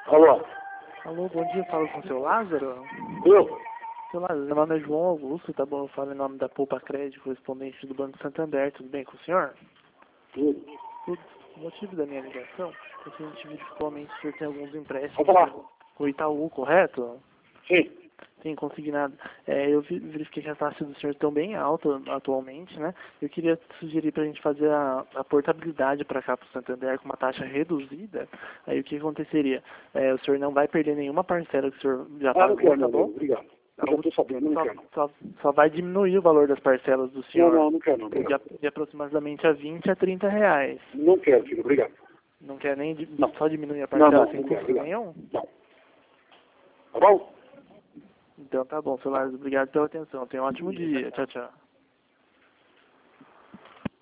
Alô? Alô, bom dia, falo com o seu Lázaro? Eu? Seu Lázaro, meu nome é João Augusto, tá bom? Eu falo em nome da Poupa Crédito, correspondente do Banco Santander, tudo bem com o senhor? Tudo. O motivo da minha ligação é que a gente viu que atualmente o senhor tem alguns Vou empréstimos falar. com o Itaú, correto? Sim. Tem consignado. Eu verifiquei que as taxas do senhor estão bem altas atualmente, né? Eu queria sugerir para a gente fazer a portabilidade para cá para o Santander com uma taxa reduzida. Aí o que aconteceria? O senhor não vai perder nenhuma parcela que o senhor já Não pagou, quero, tá não, bom? obrigado. Eu já estou sabendo, não quero. Só vai diminuir o valor das parcelas do senhor. Não quero, não, obrigado. De aproximadamente a 20 a 30 reais. Não quero, filho, obrigado. Não quer nem Não. só diminuir a parcela sem não quero, custo obrigado. nenhum? Não. Tá bom? Então tá bom, seu Lázaro. Obrigado pela atenção. Tenha um ótimo dia. Tchau, tchau.